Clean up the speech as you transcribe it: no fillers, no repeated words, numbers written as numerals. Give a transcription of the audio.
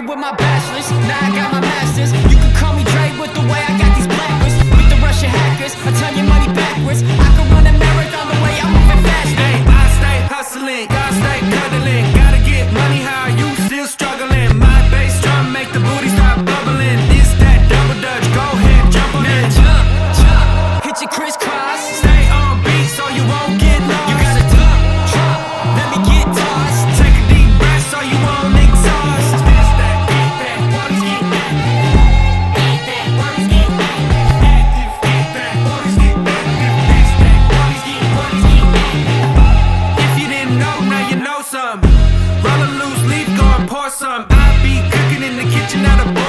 graduated with my bachelor's, now I got my master's. You can call me Dre with the way I got these black wrists. With the Russian hackers, I turn your money backwards. I can run a marathon the way I'm moving fast. Hey, I stay hustling, God stay cuddling. Gotta get money, how you still struggling? My bass drum make the booty stop bubbling. This that double dutch, go ahead, jump on it. Jump, jump, hit your crisscross. Stay on beat so you won't get lost. You gotta dump, drop, let me get tossed. Take a deep breath so you won't exhaust. It's that get back, boys get back. Get back, boys get back. Active, get back, boys get back. It's that boys get back. If you didn't know, now you know some. Roll a loose leaf, go and pour some. I be cooking in the kitchen, not a boy.